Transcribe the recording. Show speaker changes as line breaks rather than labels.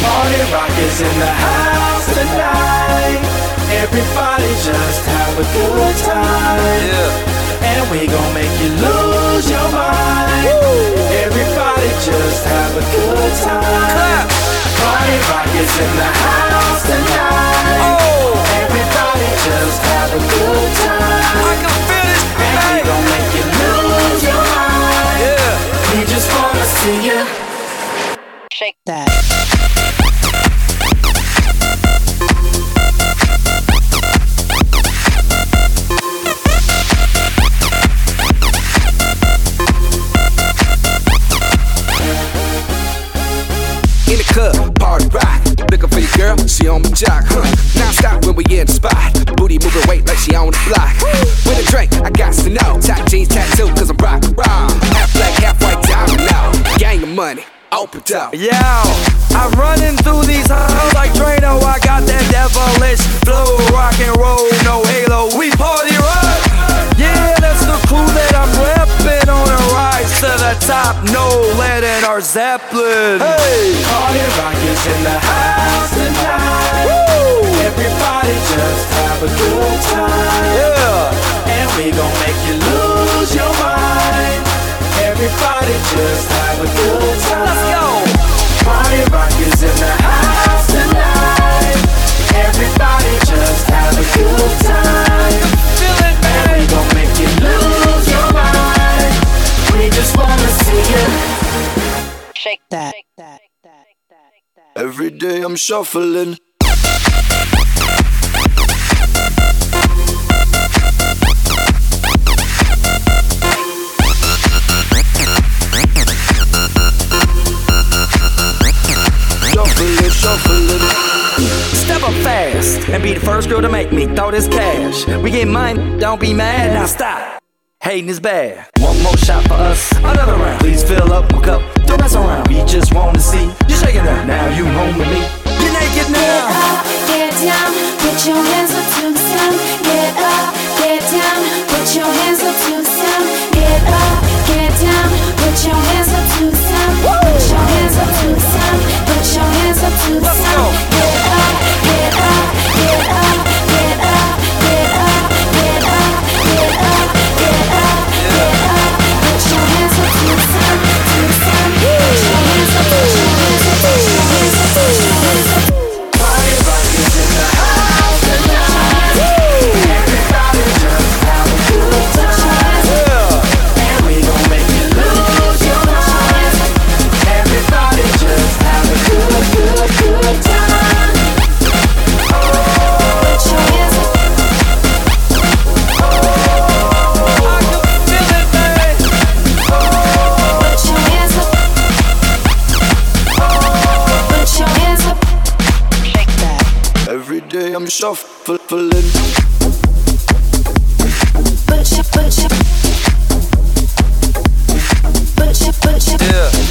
Party rock is in the house tonight. Everybody just have a good time. Yeah. And we gon' make you lose your mind. Woo. Everybody just have a good time. Party rock is in the house tonight. Oh. Everybody just have a good time. I can feel it. And we gon' make you lose your mind. Yeah. We just wanna see you
shake that.
In the club, party rock. Looking for your girl, she on my jock. Now stop when we in the spot. Booty moving weight like she on the block. With a drink, I got to know. Tight jeans, tattoo, cause I'm rock raw. Half black, half white, diamond now. Gang of money, open up.
Yo, I'm running through these halls like Drano. I got that devilish flow. Rock and roll, no halo. We party rock. Yeah, that's the crew that I'm reppin' on a rise to the top. No lead in our Zeppelin. Hey,
party rock is in the house tonight. Woo! Everybody just have a good time.
Yeah,
and we gon' make you lose your mind. Everybody just have a good time.
Let's go.
Party rock is in the house tonight. Everybody just have a good time.
Feel it, man.
And we gon' make you lose your mind. We just wanna see you
shake that.
Every day I'm shuffling. Shuffling.
Step up fast and be the first girl to make me throw this cash. We get mine, don't be mad, now stop. Hating is bad. One more shot for us, another round. Please fill up my cup, don't mess around. We just want to see you shaking up. Now you home with me. You're naked now.
Get up, get down, put your hands up to the sound. Get up, get down, put your hands up to the sound. Get up, get down, put your hands up to the sound. Put your hands up to the sound. Put your hands up to the sound. Get up, get up, get up, get up, get up, get up, get up, get up, get up. Put your hands up to the sound, to the sound. Put your hands up, put your hands up, put your hands up, put your hands up.
Party rock is in the house tonight. Everybody just have a good time. And we gon' make you lose your mind. Everybody just have a good time.
Put your hands up.
I can feel it, man.
Put your hands up. Put your hands up.
Shake that.
Every day I'm shuffling.
Put your
Yeah.